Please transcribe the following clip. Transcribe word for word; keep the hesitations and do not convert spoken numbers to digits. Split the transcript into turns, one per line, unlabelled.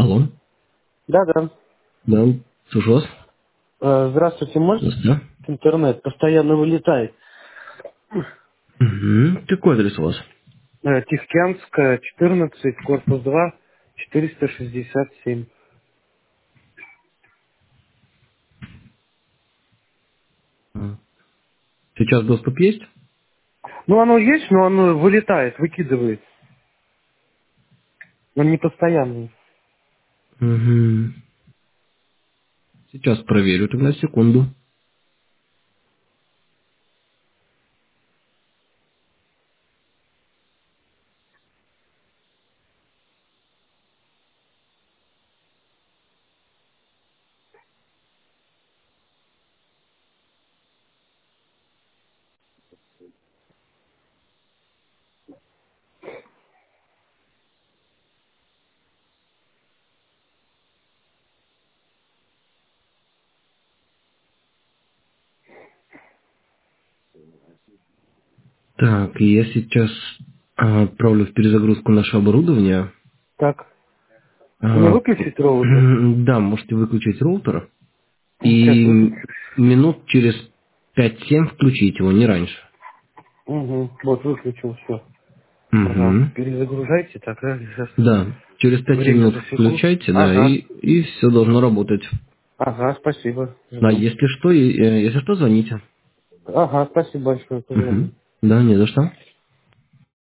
Алло.
Да, да.
Да, слушаю вас.
Э, Здравствуйте, можете
Здравствуйте.
интернет постоянно вылетает?
Угу. Какой адрес у вас?
Э, Тихоокеанская, четырнадцать, корпус два, четыреста шестьдесят семь.
А. Сейчас доступ есть?
Ну, оно есть, но оно вылетает, выкидывает. Он не постоянный.
Угу. Сейчас проверю, тогда секунду. Так, я сейчас а, отправлю в перезагрузку наше оборудование.
Так, мне
А,
выключить роутер?
да, можете выключить роутер.
Сейчас
И
выключу.
минут через пять-семь включить его, не раньше.
Угу, вот выключил все. Ага,
Угу.
перезагружайте, так, я сейчас
Да, через пять-семь
время
минут
засеку.
включайте, да, и,
Ага,
и все должно работать.
ага, спасибо,
Да,
жду.
если что, и- э, если что, звоните.
Ага, спасибо большое, позвоню.
Угу. Да, не за что.